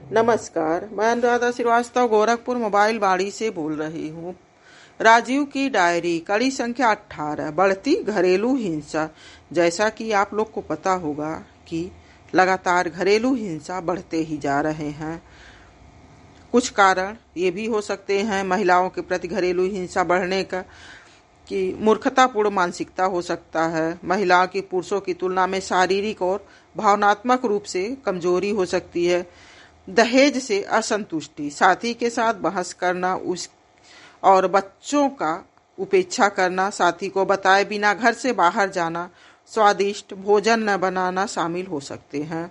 नमस्कार, मैं अनुराधा श्रीवास्तव गोरखपुर मोबाइल बाड़ी से बोल रही हूँ। राजीव की डायरी कड़ी संख्या 18 बढ़ती घरेलू हिंसा। जैसा कि आप लोग को पता होगा कि लगातार घरेलू हिंसा बढ़ते ही जा रहे हैं। कुछ कारण ये भी हो सकते हैं महिलाओं के प्रति घरेलू हिंसा बढ़ने का कि मूर्खतापूर्ण मानसिकता हो सकता है। महिलाओं की पुरुषों की तुलना में शारीरिक और भावनात्मक रूप से कमजोरी हो सकती है। दहेज से असंतुष्टि, साथी के साथ बहस करना, उस और बच्चों का उपेक्षा करना, साथी को बताए बिना घर से बाहर जाना, स्वादिष्ट भोजन न बनाना शामिल हो सकते हैं।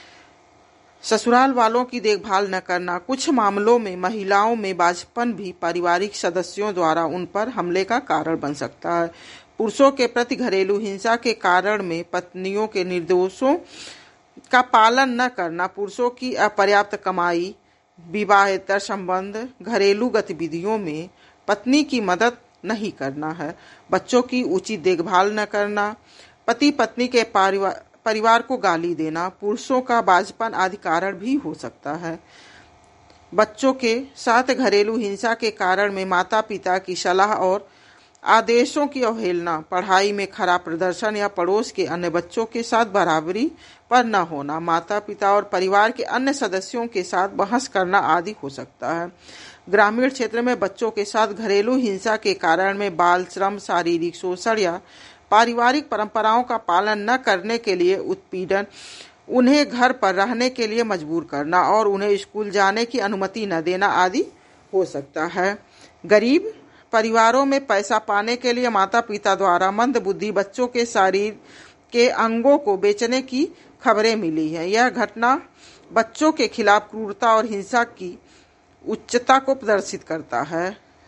ससुराल वालों की देखभाल न करना, कुछ मामलों में महिलाओं में बाझपन भी पारिवारिक सदस्यों द्वारा उन पर हमले का कारण बन सकता है। पुरुषों के प्रति घरेलू हिंसा के कारण में पत्नियों के निर्देशों का पालन न करना, पुरुषों की अपर्याप्त कमाई, विवाहेतर संबंध, घरेलू गतिविधियों में पत्नी की मदद नहीं करना है, बच्चों की उचित देखभाल न करना, पति पत्नी के परिवार को गाली देना, पुरुषों का बाझपन आदि कारण भी हो सकता है। बच्चों के साथ घरेलू हिंसा के कारण में माता पिता की सलाह और आदेशों की अवहेलना, पढ़ाई में खराब प्रदर्शन या पड़ोस के अन्य बच्चों के साथ बराबरी पर न होना, माता पिता और परिवार के अन्य सदस्यों के साथ बहस करना आदि हो सकता है। ग्रामीण क्षेत्र में बच्चों के साथ घरेलू हिंसा के कारण में बाल श्रम, शारीरिक शोषण या पारिवारिक परंपराओं का पालन न करने के लिए उत्पीड़न, उन्हें घर पर रहने के लिए मजबूर करना और उन्हें स्कूल जाने की अनुमति न देना आदि हो सकता है। गरीब परिवारों में पैसा पाने के लिए माता पिता द्वारा मंदबुद्धि बच्चों के शरीर के अंगों को बेचने की खबरें मिली है। यह घटना बच्चों के खिलाफ क्रूरता और हिंसा की उच्चता को प्रदर्शित करता है।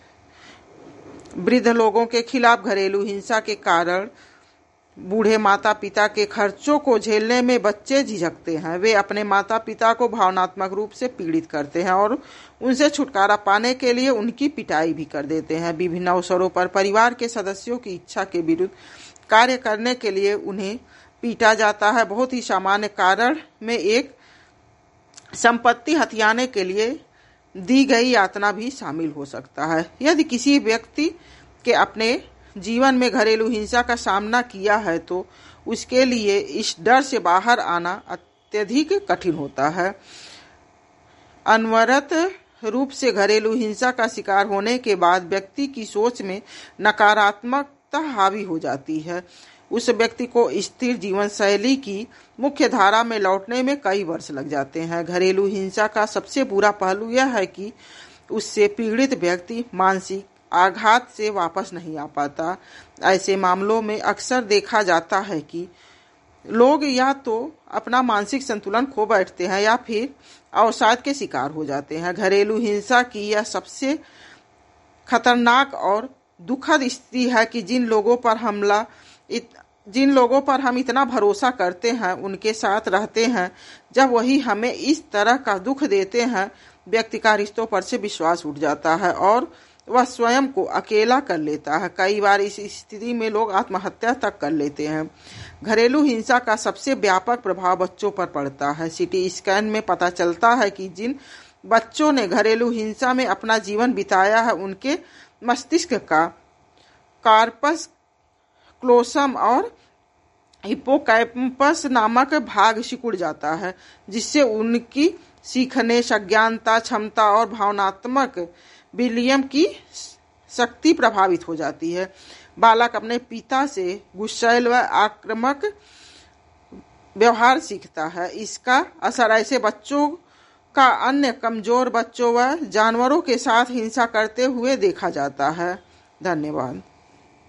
वृद्ध लोगों के खिलाफ घरेलू हिंसा के कारण बूढ़े माता पिता के खर्चों को झेलने में बच्चे झिझकते हैं। वे अपने माता पिता को भावनात्मक रूप से पीड़ित करते हैं और उनसे छुटकारा पाने के लिए उनकी पिटाई भी कर देते हैं। विभिन्न अवसरों पर परिवार के सदस्यों की इच्छा के विरुद्ध कार्य करने के लिए उन्हें पीटा जाता है। बहुत ही सामान्य कारण में एक संपत्ति हथियाने के लिए दी गई यातना भी शामिल हो सकता है। यदि किसी व्यक्ति के अपने जीवन में घरेलू हिंसा का सामना किया है तो उसके लिए इस डर से बाहर आना अत्यधिक कठिन होता है। अनवरत रूप से घरेलू हिंसा का शिकार होने के बाद व्यक्ति की सोच में नकारात्मकता हावी हो जाती है। उस व्यक्ति को स्थिर जीवन शैली की मुख्य धारा में लौटने में कई वर्ष लग जाते हैं। घरेलू हिंसा का सबसे बुरा पहलू यह है कि उससे पीड़ित व्यक्ति मानसिक आघात से वापस नहीं आ पाता। ऐसे मामलों में अक्सर देखा जाता है कि लोग या तो अपना मानसिक संतुलन खो बैठते हैं या फिर अवसाद के शिकार हो जाते हैं। घरेलू हिंसा की यह सबसे खतरनाक और दुखद स्थिति है कि जिन लोगों पर हम इतना भरोसा करते हैं, उनके साथ रहते हैं, जब वही हमें इस तरह का दुख देते हैं, व्यक्ति का रिश्तों पर से विश्वास उठ जाता है और वह स्वयं को अकेला कर लेता है। कई बार इस स्थिति में लोग आत्महत्या तक कर लेते हैं। घरेलू हिंसा का सबसे व्यापक प्रभाव बच्चों पर पड़ता है। सीटी स्कैन में पता चलता है कि जिन बच्चों ने घरेलू हिंसा में अपना जीवन बिताया है, उनके मस्तिष्क का कार्पस क्लोसम और हिप्पोकैम्पस नामक भाग सिकुड़ जाता है, जिससे उनकी सीखने, संज्ञानता क्षमता और भावनात्मक विलियम की शक्ति प्रभावित हो जाती है। बालक अपने पिता से गुस्सैल व आक्रामक व्यवहार सीखता है। इसका असर ऐसे बच्चों का अन्य कमजोर बच्चों व जानवरों के साथ हिंसा करते हुए देखा जाता है। धन्यवाद।